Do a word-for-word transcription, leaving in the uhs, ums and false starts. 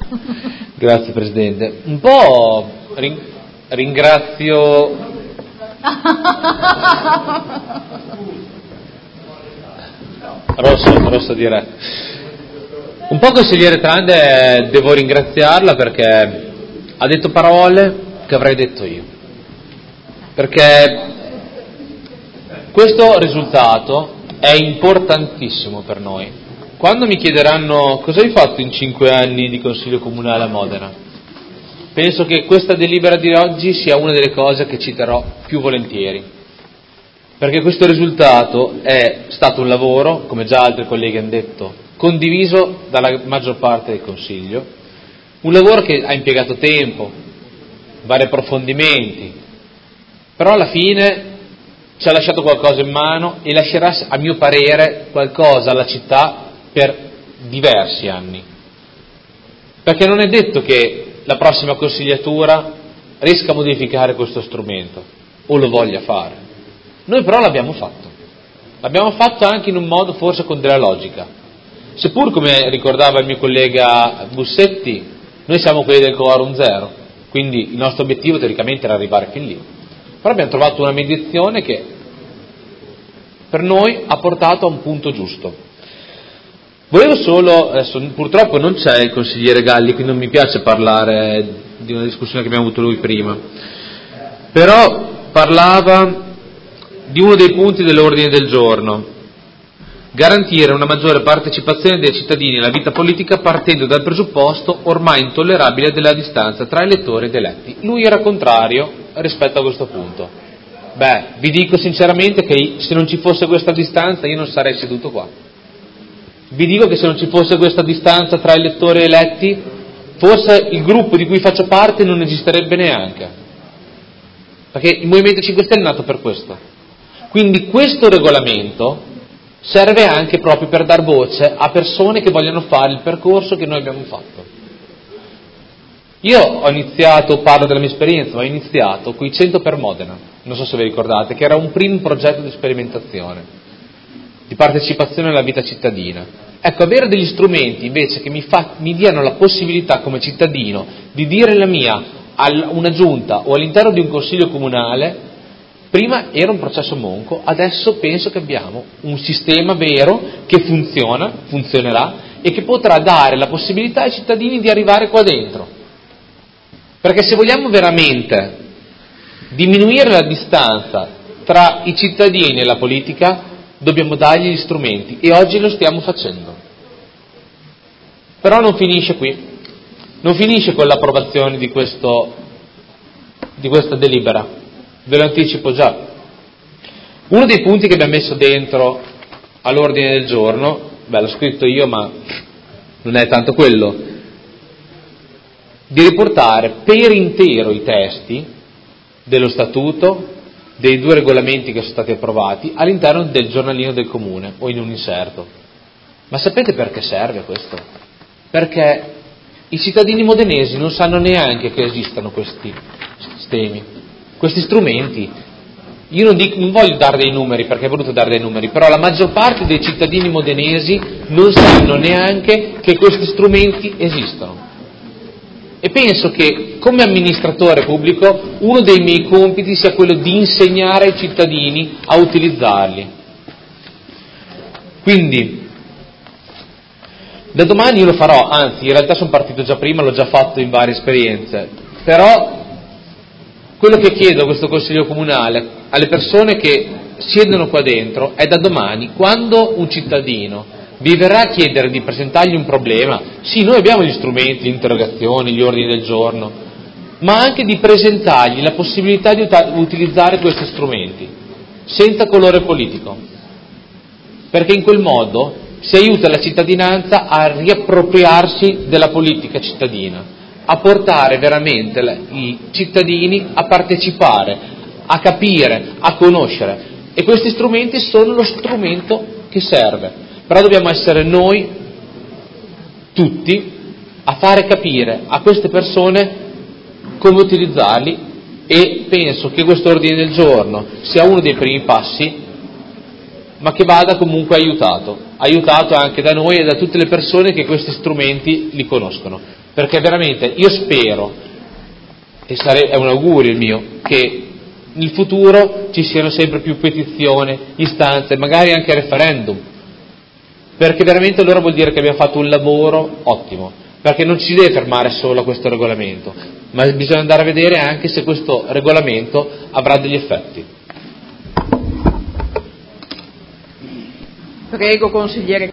Grazie Presidente. Un po' ring- ringrazio rosso, rosso direi. Un po' consigliere Trande devo ringraziarla perché ha detto parole che avrei detto io. Perché questo risultato è importantissimo per noi. Quando mi chiederanno cosa hai fatto in cinque anni di Consiglio Comunale a Modena, penso che questa delibera di oggi sia una delle cose che citerò più volentieri, perché questo risultato è stato un lavoro, come già altri colleghi hanno detto, condiviso dalla maggior parte del Consiglio, un lavoro che ha impiegato tempo, vari approfondimenti, però alla fine ci ha lasciato qualcosa in mano e lascerà, a mio parere, qualcosa alla città per diversi anni, perché non è detto che la prossima consigliatura riesca a modificare questo strumento o lo voglia fare. Noi però l'abbiamo fatto, l'abbiamo fatto anche in un modo forse con della logica, seppur come ricordava il mio collega Bussetti, noi siamo quelli del quorum zero, quindi il nostro obiettivo teoricamente era arrivare fin lì, però abbiamo trovato una mediazione che per noi ha portato a un punto giusto. Volevo solo, adesso purtroppo non c'è il consigliere Galli, quindi non mi piace parlare di una discussione che abbiamo avuto lui prima, però parlava di uno dei punti dell'ordine del giorno, garantire una maggiore partecipazione dei cittadini alla vita politica partendo dal presupposto ormai intollerabile della distanza tra elettori ed eletti. Lui era contrario rispetto a questo punto. Beh, vi dico sinceramente che se non ci fosse questa distanza io non sarei seduto qua. Vi dico che se non ci fosse questa distanza tra elettori e eletti, forse il gruppo di cui faccio parte non esisterebbe neanche, perché il Movimento cinque Stelle è nato per questo. Quindi questo regolamento serve anche proprio per dar voce a persone che vogliono fare il percorso che noi abbiamo fatto. Io ho iniziato, parlo della mia esperienza, ho iniziato con i cento per Modena, non so se vi ricordate, che era un primo progetto di sperimentazione, di partecipazione alla vita cittadina. Ecco, avere degli strumenti invece che mi, fa, mi diano la possibilità come cittadino di dire la mia a una giunta o all'interno di un consiglio comunale, prima era un processo monco, adesso penso che abbiamo un sistema vero che funziona, funzionerà e che potrà dare la possibilità ai cittadini di arrivare qua dentro. Perché se vogliamo veramente diminuire la distanza tra i cittadini e la politica, dobbiamo dargli gli strumenti e oggi lo stiamo facendo. Però non finisce qui, non finisce con l'approvazione di questo di questa delibera, ve lo anticipo già. Uno dei punti che abbiamo messo dentro all'ordine del giorno, beh l'ho scritto io ma non è tanto quello, di riportare per intero i testi dello statuto, dei due regolamenti che sono stati approvati all'interno del giornalino del comune o in un inserto. Ma sapete perché serve questo? Perché i cittadini modenesi non sanno neanche che esistano questi sistemi, questi strumenti. Io non, dico, non voglio dare dei numeri perché è brutto dare dei numeri, però la maggior parte dei cittadini modenesi non sanno neanche che questi strumenti esistono. E penso che come amministratore pubblico uno dei miei compiti sia quello di insegnare ai cittadini a utilizzarli. Quindi da domani io lo farò, anzi in realtà sono partito già prima, l'ho già fatto in varie esperienze, però quello che chiedo a questo Consiglio Comunale, alle persone che siedono qua dentro, è da domani, quando un cittadino vi verrà a chiedere di presentargli un problema, sì, noi abbiamo gli strumenti, le interrogazioni, gli ordini del giorno, ma anche di presentargli la possibilità di ut- utilizzare questi strumenti, senza colore politico, perché in quel modo si aiuta la cittadinanza a riappropriarsi della politica cittadina, a portare veramente i cittadini a partecipare, a capire, a conoscere, e questi strumenti sono lo strumento che serve. Però dobbiamo essere noi tutti a fare capire a queste persone come utilizzarli, e penso che questo ordine del giorno sia uno dei primi passi, ma che vada comunque aiutato, aiutato anche da noi e da tutte le persone che questi strumenti li conoscono. perché veramente io spero, e sare- è un augurio il mio, che nel futuro ci siano sempre più petizioni, istanze, magari anche referendum, perché veramente allora vuol dire che abbiamo fatto un lavoro ottimo, perché non ci deve fermare solo a questo regolamento, ma bisogna andare a vedere anche se questo regolamento avrà degli effetti. Prego, consigliere.